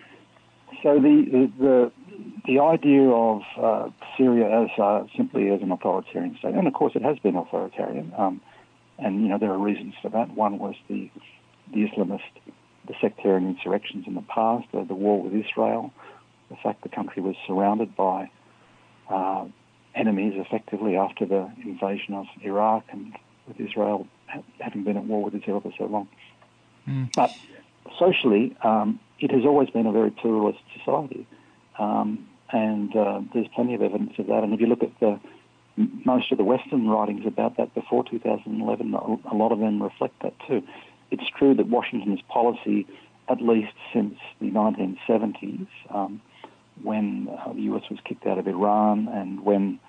So the the the idea of uh, Syria as uh, simply as an authoritarian state, and of course it has been authoritarian, um, and you know there are reasons for that. One was the the Islamist, the sectarian insurrections in the past, uh, the war with Israel, the fact the country was surrounded by uh, enemies effectively after the invasion of Iraq, and with Israel having been at war with Israel for so long. Mm. But socially, um, it has always been a very pluralist society, um, and uh, there's plenty of evidence of that. And if you look at the most of the Western writings about that before two thousand eleven, a lot of them reflect that too. It's true that Washington's policy, at least since the nineteen seventies, um, when uh, the U S was kicked out of Iran, and when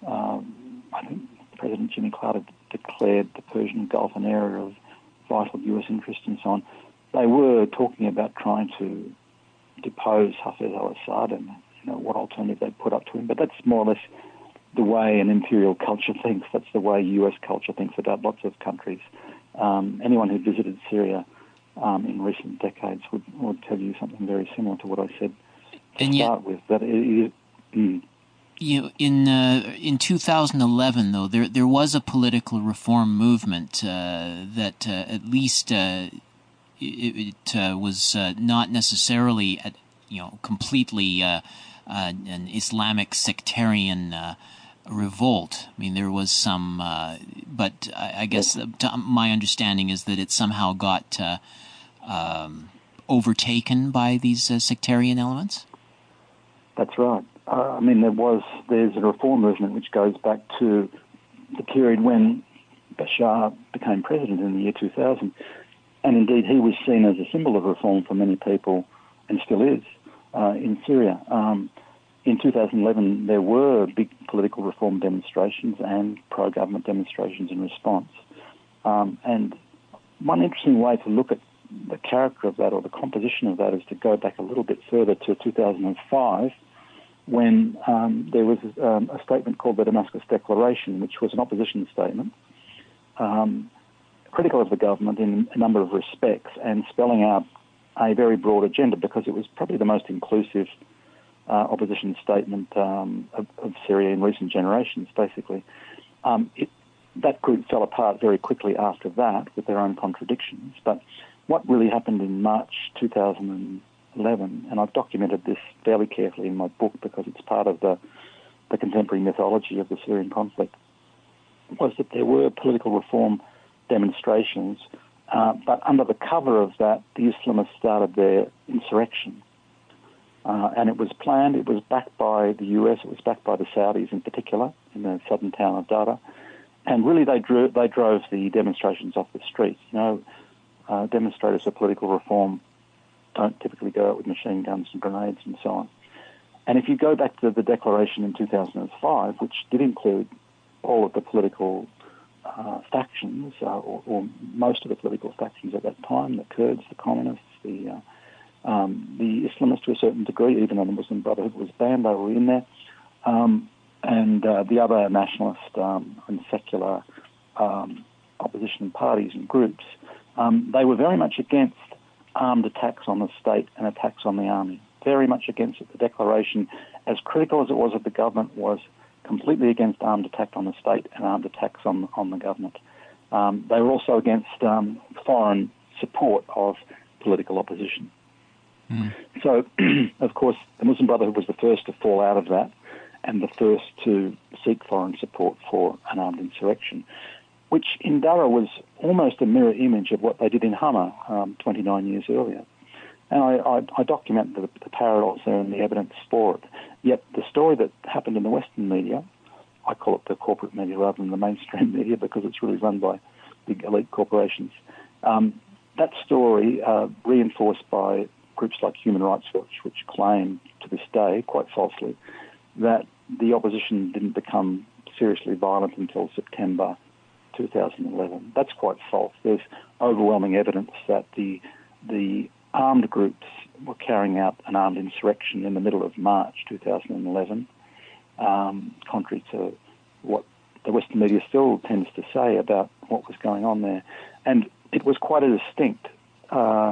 um, I think President Jimmy Carter declared the Persian Gulf an area of vital U S interest and so on, they were talking about trying to depose Hafez al-Assad and you know what alternative they put up to him. But that's more or less the way an imperial culture thinks. That's the way U S culture thinks about lots of countries. Um, anyone who visited Syria um, in recent decades would, would tell you something very similar to what I said to and start yet, with. That it is. Mm. You know, in uh, in two thousand eleven, though, there there was a political reform movement uh, that uh, at least uh, it, it uh, was uh, not necessarily, at, you know, completely uh, uh, an Islamic sectarian uh, revolt. I mean, there was some, uh, but I, I guess yes. uh, my understanding is that it somehow got uh, um, overtaken by these uh, sectarian elements. That's right. Uh, I mean, there was there's a reform movement which goes back to the period when Bashar became president in the year two thousand, and indeed he was seen as a symbol of reform for many people, and still is, uh, in Syria. Um, in two thousand eleven, there were big political reform demonstrations and pro-government demonstrations in response. Um, and one interesting way to look at the character of that or the composition of that is to go back a little bit further to two thousand five, when um, there was um, a statement called the Damascus Declaration, which was an opposition statement, um, critical of the government in a number of respects and spelling out a very broad agenda, because it was probably the most inclusive Uh, opposition statement um, of, of Syria in recent generations, basically. Um, it, that group fell apart very quickly after that with their own contradictions. But what really happened in March two thousand eleven, and I've documented this fairly carefully in my book because it's part of the, the contemporary mythology of the Syrian conflict, was that there were political reform demonstrations, uh, but under the cover of that, the Islamists started their insurrection. Uh, and it was planned, it was backed by the U S, it was backed by the Saudis in particular, in the southern town of Dara. And really they drew, they drove the demonstrations off the streets. You know, uh, demonstrators for political reform don't typically go out with machine guns and grenades and so on. And if you go back to the declaration in two thousand five, which did include all of the political uh, factions, uh, or, or most of the political factions at that time, the Kurds, the communists, the... Uh, Um, the Islamists to a certain degree, even though the Muslim Brotherhood was banned, they were in there, um, and uh, the other nationalist um, and secular um, opposition parties and groups, um, they were very much against armed attacks on the state and attacks on the army, very much against it. The declaration, as critical as it was of the government, was completely against armed attack on the state and armed attacks on, on the government. Um, they were also against um, foreign support of political opposition. Mm. So, of course, the Muslim Brotherhood was the first to fall out of that and the first to seek foreign support for an armed insurrection, which in Dara was almost a mirror image of what they did in Hama um, twenty-nine years earlier. And I, I, I document the, the parallels there and the evidence for it. Yet the story that happened in the Western media, I call it the corporate media rather than the mainstream media because it's really run by big elite corporations, um, that story uh, reinforced by groups like Human Rights Watch, which claim to this day, quite falsely, that the opposition didn't become seriously violent until September two thousand eleven. That's quite false. There's overwhelming evidence that the the armed groups were carrying out an armed insurrection in the middle of March two thousand eleven, um, contrary to what the Western media still tends to say about what was going on there. And it was quite a distinct uh,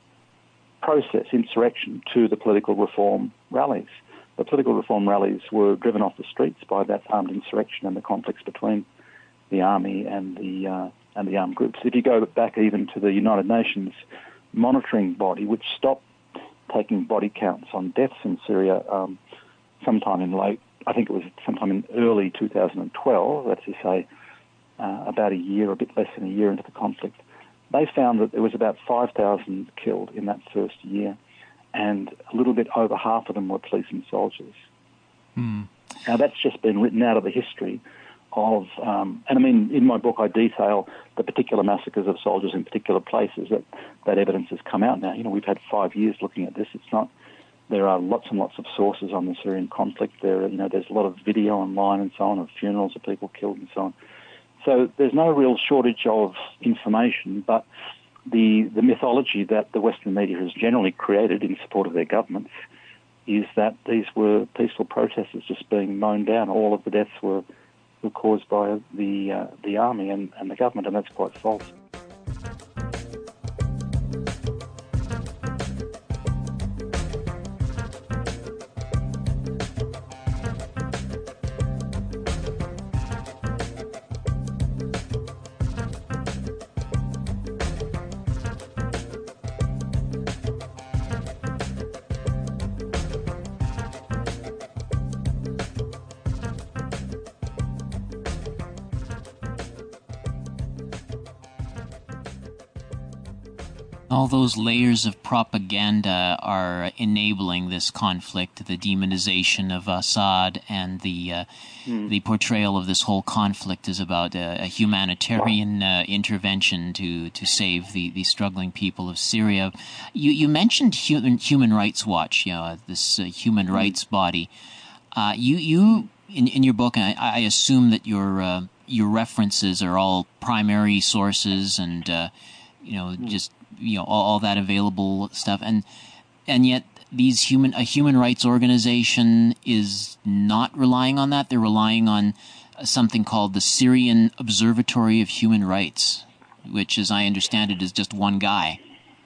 process, insurrection, to the political reform rallies. The political reform rallies were driven off the streets by that armed insurrection and the conflicts between the army and the uh, and the armed groups. If you go back even to the United Nations monitoring body, which stopped taking body counts on deaths in Syria um, sometime in late, I think it was sometime in early two thousand twelve, that's to say uh, about a year, a bit less than a year into the conflict, they found that there was about five thousand killed in that first year, and a little bit over half of them were police and soldiers. Mm. Now, that's just been written out of the history of, um, and I mean, in my book I detail the particular massacres of soldiers in particular places. That, that evidence has come out now. You know, we've had five years looking at this. It's not, there are lots and lots of sources on the Syrian conflict. There, you know, there's a lot of video online and so on of funerals of people killed and so on. So there's no real shortage of information, but the, the mythology that the Western media has generally created in support of their governments is that these were peaceful protesters just being mown down. All of the deaths were, were caused by the, uh, the army and, and the government, and that's quite false. All those layers of propaganda are enabling this conflict, the demonization of Assad and the uh, mm. the portrayal of this whole conflict is about a, a humanitarian uh, intervention to, to save the, the struggling people of Syria. You you mentioned Human, Human Rights Watch, you know, this uh, human mm. rights body. Uh, you, you in, in your book, and I, I assume that your uh, your references are all primary sources, and uh, you know, mm. just you know all, all that available stuff, and and yet these human a human rights organization is not relying on that. They're relying on something called the Syrian Observatory of Human Rights, which, as I understand it, is just one guy.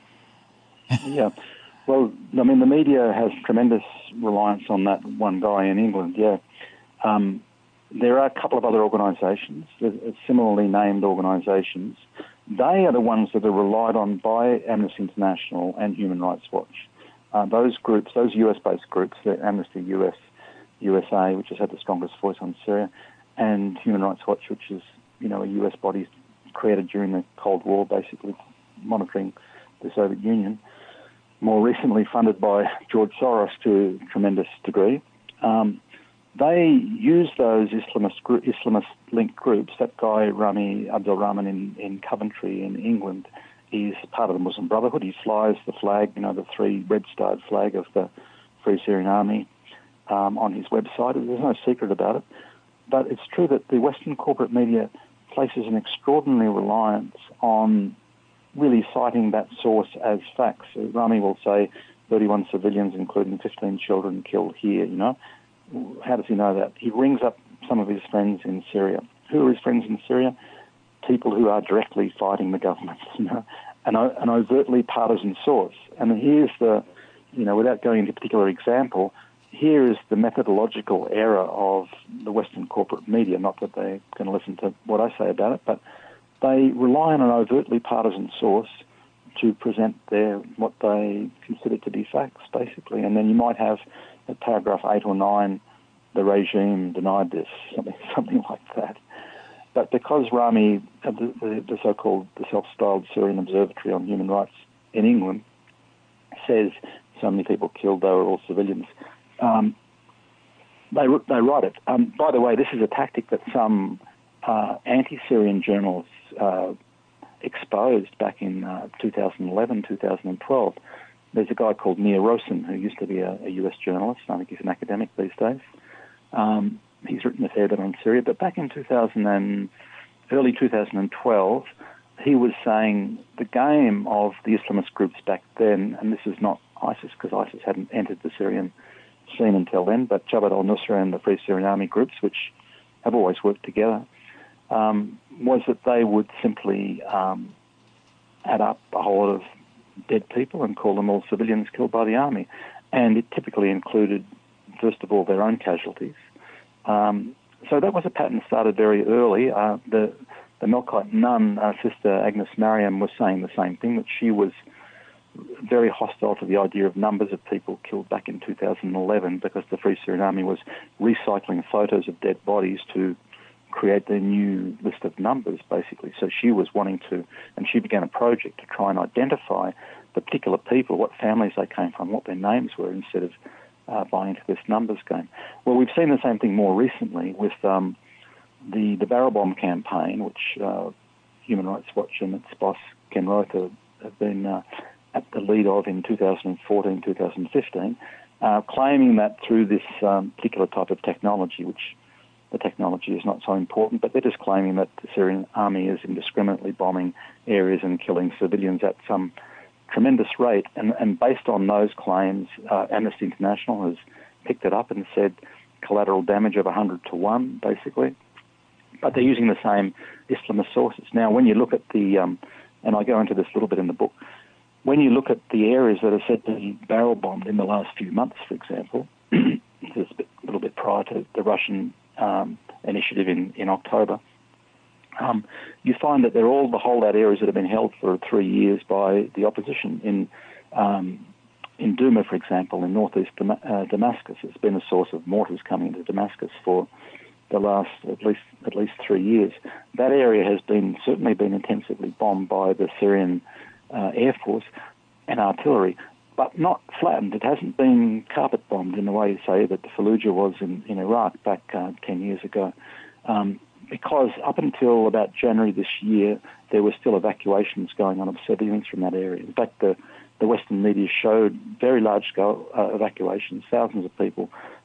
Yeah. Well, I mean, the media has tremendous reliance on that one guy in England, yeah. Um, there are a couple of other organisations, similarly named organisations. They are the ones that are relied on by Amnesty International and Human Rights Watch. Uh, those groups, those U S-based groups, the Amnesty U S, U S A, which has had the strongest voice on Syria, and Human Rights Watch, which is, you know, a U S body created during the Cold War, basically monitoring the Soviet Union, more recently funded by George Soros to a tremendous degree. Um, they use those Islamist Islamist-linked groups. That guy, Rami Abdul Rahman in, in Coventry in England, is part of the Muslim Brotherhood. He flies the flag, you know, the three red-starred flag of the Free Syrian Army um, on his website. There's no secret about it. But it's true that the Western corporate media places an extraordinary reliance on really citing that source as facts. So Rami will say thirty-one civilians, including fifteen children, killed here, you know. How does he know that? He rings up some of his friends in Syria. Who are his friends in Syria? People who are directly fighting the government, you know, an, an overtly partisan source. And here's the, you know, without going into a particular example, here is the methodological error of the Western corporate media. Not that they're going to listen to what I say about it, but they rely on an overtly partisan source to present their what they consider to be facts, basically. And then you might have at paragraph eight or nine, the regime denied this, something something like that. But because Rami, the, the, the so-called, the self-styled Syrian Observatory on Human Rights in England, says so many people killed, they were all civilians, um, they, they write it. Um, by the way, this is a tactic that some uh, anti-Syrian journalists uh, exposed back in uh, two thousand eleven, two thousand twelve. There's a guy called Nir Rosen, who used to be a, a U S journalist. I think he's an academic these days. Um, he's written a fair bit on Syria. But back in two thousand and early two thousand twelve, he was saying the game of the Islamist groups back then, and this is not ISIS because ISIS hadn't entered the Syrian scene until then, but Jabhat al-Nusra and the Free Syrian Army groups, which have always worked together, um, was that they would simply um, add up a whole lot of dead people and call them all civilians killed by the army. And it typically included, first of all, their own casualties. Um, so that was a pattern that started very early. Uh, the, the Melkite nun, uh, Sister Agnes Mariam, was saying the same thing, that she was very hostile to the idea of numbers of people killed back in two thousand eleven because the Free Syrian Army was recycling photos of dead bodies to create their new list of numbers, basically. So she was wanting to, and she began a project to try and identify the particular people, what families they came from, what their names were, instead of uh, buying into this numbers game. Well, we've seen the same thing more recently with um, the, the barrel bomb campaign, which uh, Human Rights Watch and its boss, Ken Roth, have, have been uh, at the lead of in two thousand fourteen, two thousand fifteen, uh, claiming that through this um, particular type of technology, which the technology is not so important, but they're just claiming that the Syrian army is indiscriminately bombing areas and killing civilians at some tremendous rate. And, and based on those claims, uh, Amnesty International has picked it up and said collateral damage of one hundred to one, basically. But they're using the same Islamist sources. Now, when you look at the, um, and I go into this a little bit in the book, when you look at the areas that are said to be barrel bombed in the last few months, for example, just a little bit prior to the Russian Um, initiative in, in October, um, you find that they're all the holdout areas that have been held for three years by the opposition. In um, in Douma, for example, in northeast Dam- uh, Damascus, it's been a source of mortars coming into Damascus for the last at least at least three years. That area has been certainly been intensively bombed by the Syrian uh, Air Force and artillery, but not flattened. It hasn't been carpet bombed in the way, say, that the Fallujah was in, in Iraq back uh, ten years ago. Um, because up until about January this year, there were still evacuations going on of civilians from that area. In fact, the, the Western media showed very large-scale uh, evacuations, thousands of people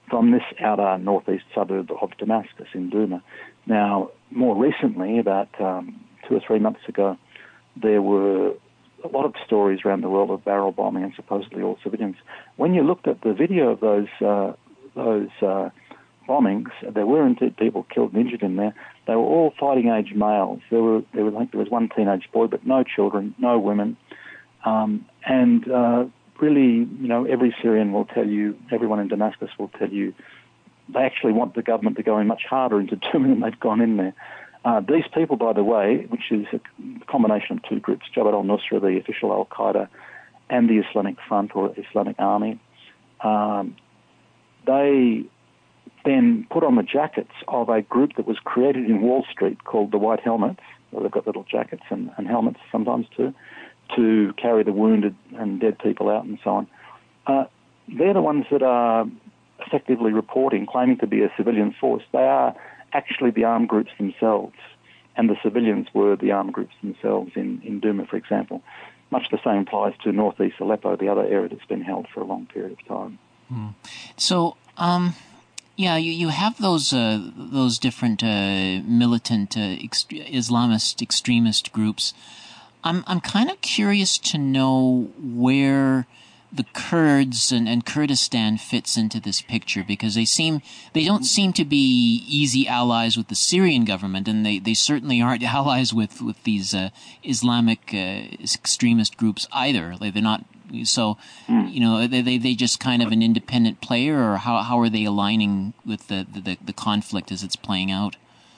from this outer northeast suburb of Damascus in Douma. Now, more recently, about um, two or three months ago, there were a lot of stories around the world of barrel bombing and supposedly all civilians. When you looked at the video of those uh, those uh, bombings, there were indeed people killed and injured in there. They were all fighting-age males. There were, there were, I think there was one teenage boy, but no children, no women. Um, and uh, really, you know, every Syrian will tell you, everyone in Damascus will tell you, they actually want the government to go in much harder into Douma than they've gone in there. Uh, these people, by the way, which is a combination of two groups, Jabhat al-Nusra, the official al-Qaeda, and the Islamic Front or Islamic Army, um, they then put on the jackets of a group that was created in Wall Street called the White Helmets. Well, they've got little jackets and, and helmets sometimes too, to carry the wounded and dead people out and so on. Uh, they're the ones that are effectively reporting, claiming to be a civilian force. They are actually the armed groups themselves, and the civilians were the armed groups themselves in, in Douma, for example. Much the same applies to northeast Aleppo, the other area that's been held for a long period of time. Hmm. So, um, yeah, you, you have those uh, those different uh, militant uh, ext- Islamist extremist groups. I'm I'm kind of curious to know where the Kurds and, and Kurdistan fits into this picture, because they seem they don't seem to be easy allies with the Syrian government, and they, they certainly aren't allies with with these uh, Islamic uh, extremist groups either. Like they're not. So, you know, they, they they just kind of an independent player, or how how are they aligning with the the, the conflict as it's playing out?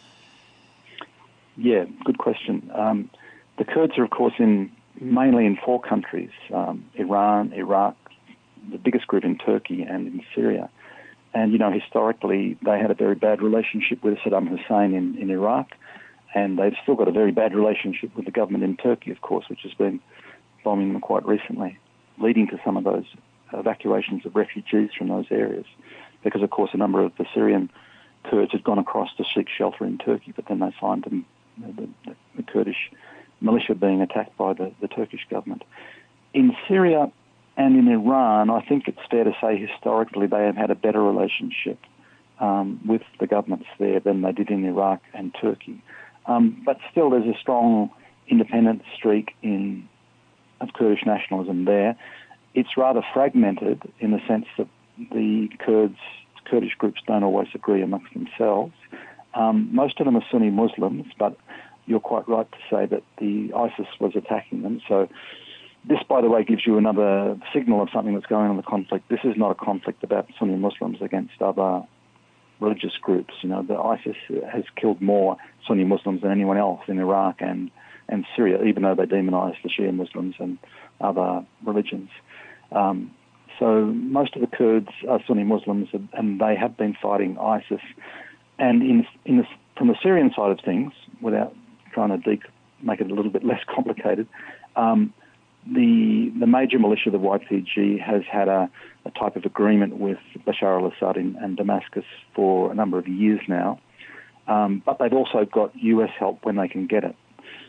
Yeah, good question. Um, the Kurds are, of course, in mainly in four countries, um, Iran, Iraq, the biggest group in Turkey, and in Syria. And, you know, historically, they had a very bad relationship with Saddam Hussein in, in Iraq, and they've still got a very bad relationship with the government in Turkey, of course, which has been bombing them quite recently, leading to some of those evacuations of refugees from those areas, because, of course, a number of the Syrian Kurds had gone across to seek shelter in Turkey, but then they find them, the, the, the Kurdish militia being attacked by the, the Turkish government. In Syria and in Iran, I think it's fair to say historically they have had a better relationship um, with the governments there than they did in Iraq and Turkey. Um, but still there's a strong independent streak in of Kurdish nationalism there. It's rather fragmented in the sense that the Kurds, Kurdish groups don't always agree amongst themselves. Um, most of them are Sunni Muslims, but you're quite right to say that the ISIS was attacking them. So this, by the way, gives you another signal of something that's going on in the conflict. This is not a conflict about Sunni Muslims against other religious groups. You know, the ISIS has killed more Sunni Muslims than anyone else in Iraq and, and Syria, even though they demonize the Shia Muslims and other religions. Um, so most of the Kurds are Sunni Muslims, and they have been fighting ISIS. And in, in the, from the Syrian side of things, without trying to de- make it a little bit less complicated, um, the the major militia, the Y P G, has had a, a type of agreement with Bashar al-Assad in, and Damascus for a number of years now, um, but they've also got U S help when they can get it.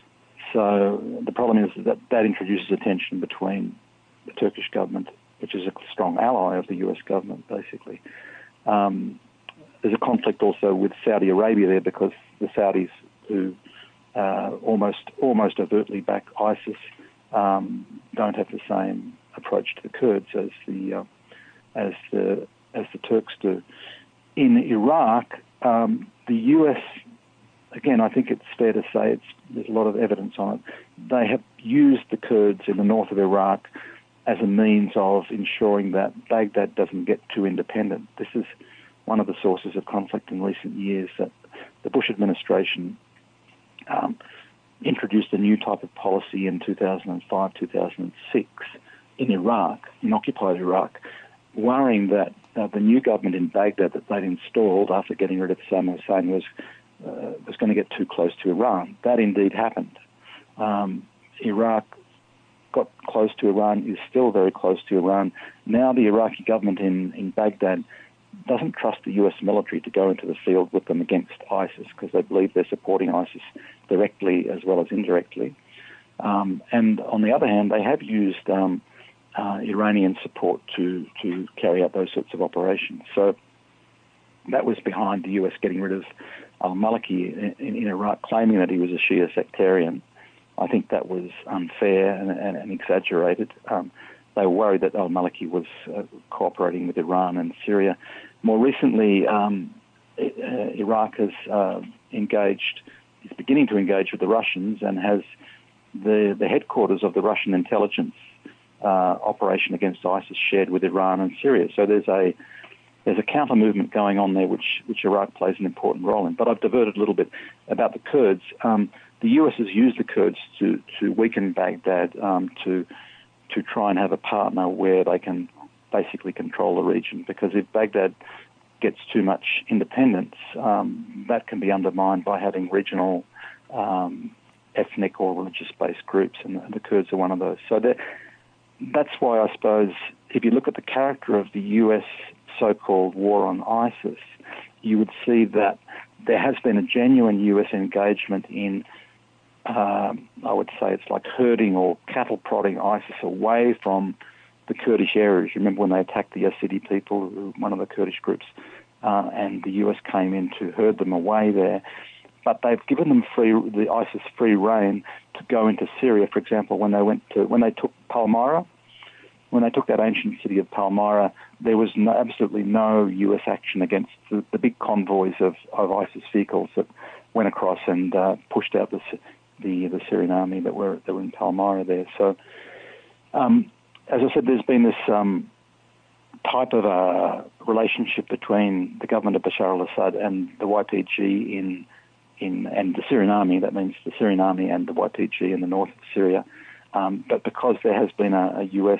So the problem is that that introduces a tension between the Turkish government, which is a strong ally of the U S government, basically. Um, there's a conflict also with Saudi Arabia there, because the Saudis, who uh, almost almost overtly back ISIS, um, don't have the same approach to the Kurds as the uh, as the as the Turks do. In Iraq, um, the U S, again, I think it's fair to say it's there's a lot of evidence on it. They have used the Kurds in the north of Iraq as a means of ensuring that Baghdad doesn't get too independent. This is one of the sources of conflict in recent years, that the Bush administration um, introduced a new type of policy in two thousand five, two thousand six in Iraq, in occupied Iraq, worrying that uh, the new government in Baghdad that they'd installed after getting rid of Saddam Hussein was, uh, was going to get too close to Iran. That indeed happened. Um, Iraq got close to Iran, is still very close to Iran. Now the Iraqi government in, in Baghdad doesn't trust the U S military to go into the field with them against ISIS, because they believe they're supporting ISIS directly as well as indirectly. Um, and on the other hand, they have used um, uh, Iranian support to, to carry out those sorts of operations. So that was behind the U S getting rid of al-Maliki in, in Iraq, claiming that he was a Shia sectarian. I think that was unfair and, and, and exaggerated. Um, they were worried that al-Maliki was uh, cooperating with Iran and Syria. More recently, um, uh, Iraq has uh, engaged, is beginning to engage with the Russians and has the, the headquarters of the Russian intelligence uh, operation against ISIS shared with Iran and Syria. So there's a there's a counter movement going on there, which which Iraq plays an important role in. But I've diverted a little bit about the Kurds. Um, the U S has used the Kurds to to weaken Baghdad, um, to to try and have a partner where they can basically control the region. Because if Baghdad gets too much independence, um, that can be undermined by having regional, um, ethnic or religious-based groups, and the Kurds are one of those. So that's why I suppose if you look at the character of the U S so-called war on ISIS, you would see that there has been a genuine U S engagement in, um, I would say it's like herding or cattle prodding ISIS away from the Kurdish areas. Remember when they attacked the Yazidi people, one of the Kurdish groups, uh, and the U S came in to herd them away there. But they've given them free, the ISIS free rein to go into Syria. For example, when they went to, when they took Palmyra, when they took that ancient city of Palmyra, there was no, absolutely no U S action against the, the big convoys of, of ISIS vehicles that went across and uh, pushed out the, the the Syrian army that were that were in Palmyra there. So, um, as I said, there's been this um, type of a relationship between the government of Bashar al-Assad and the Y P G in in and the Syrian army. That means the Syrian army and the Y P G in the north of Syria. Um, but because there has been a, a U S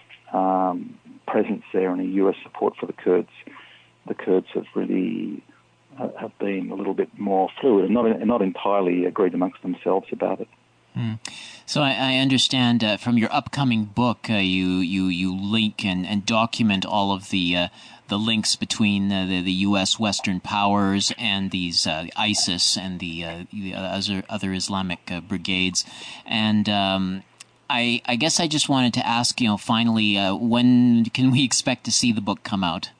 um, presence there and a U S support for the Kurds, the Kurds have really uh, have been a little bit more fluid and not not entirely agreed amongst themselves about it. Mm. So I, I understand uh, from your upcoming book, uh, you you you link and, and document all of the uh, the links between uh, the, the U S Western powers and these uh, ISIS and the, uh, the other other Islamic uh, brigades, and um, I I guess I just wanted to ask, you know, finally, uh, when can we expect to see the book come out?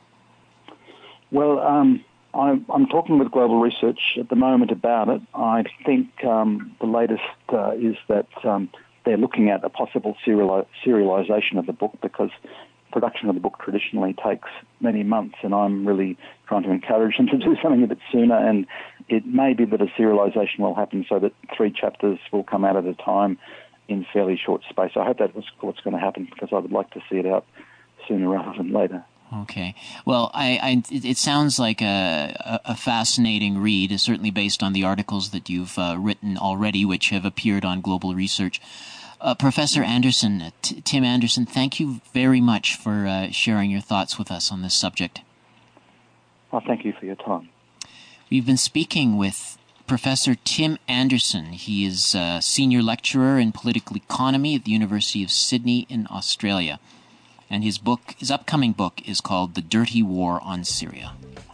Well, um, I'm, I'm talking with Global Research at the moment about it. I think um, the latest uh, is that um, they're looking at a possible seriali- serialization of the book, because production of the book traditionally takes many months, and I'm really trying to encourage them to do something a bit sooner. And it may be that a serialization will happen so that three chapters will come out at a time in fairly short space. I hope that's what's going to happen, because I would like to see it out sooner rather than later. Okay. Well, I, I, it sounds like a, a fascinating read, certainly based on the articles that you've uh, written already, which have appeared on Global Research. Uh, Professor Anderson, T- Tim Anderson, thank you very much for uh, sharing your thoughts with us on this subject. Well, thank you for your time. We've been speaking with Professor Tim Anderson. He is a senior lecturer in political economy at the University of Sydney in Australia. And his book, his upcoming book, is called The Dirty War on Syria.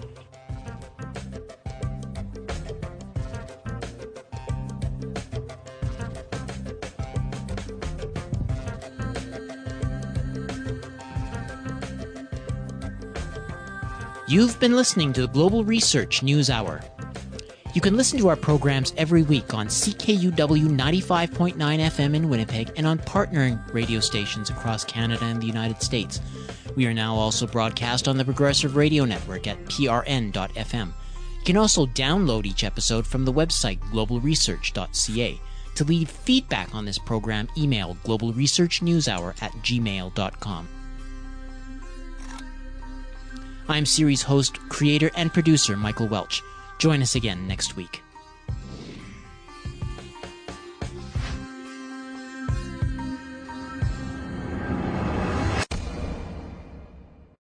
You've been listening to the Global Research News Hour. You can listen to our programs every week on C K U W ninety-five point nine F M in Winnipeg and on partnering radio stations across Canada and the United States. We are now also broadcast on the Progressive Radio Network at P R N dot F M. You can also download each episode from the website global research dot c a. To leave feedback on this program, email global research news hour at gmail dot com. I'm series host, creator, and producer Michael Welch. Join us again next week.